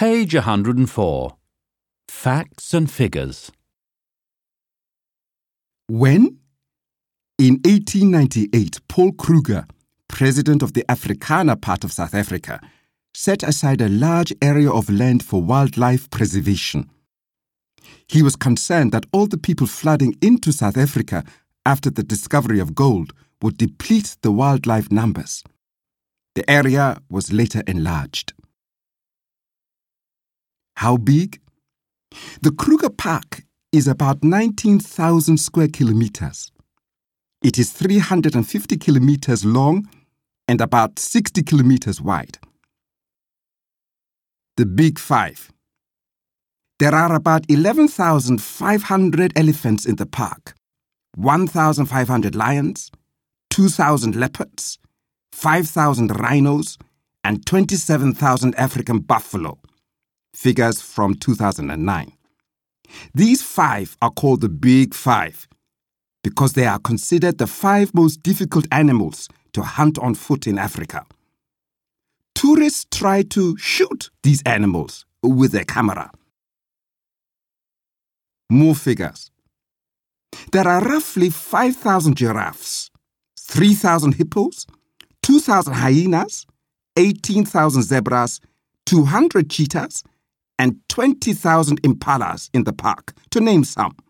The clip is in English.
Page 104. Facts and Figures. When? In 1898, Paul Kruger, president of the Afrikaner part of South Africa, set aside a large area of land for wildlife preservation. He was concerned that all the people flooding into South Africa after the discovery of gold would deplete the wildlife numbers. The area was later enlarged. How big? The Kruger Park is about 19,000 square kilometers. It is 350 kilometers long and about 60 kilometers wide. The Big Five. There are about 11,500 elephants in the park, 1,500 lions, 2,000 leopards, 5,000 rhinos, and 27,000 African buffalo. Figures from 2009. These five are called the Big Five because they are considered the five most difficult animals to hunt on foot in Africa. Tourists try to shoot these animals with their camera. More figures. There are roughly 5,000 giraffes, 3,000 hippos, 2,000 hyenas, 18,000 zebras, 200 cheetahs, and 20,000 impalas in the park, to name some.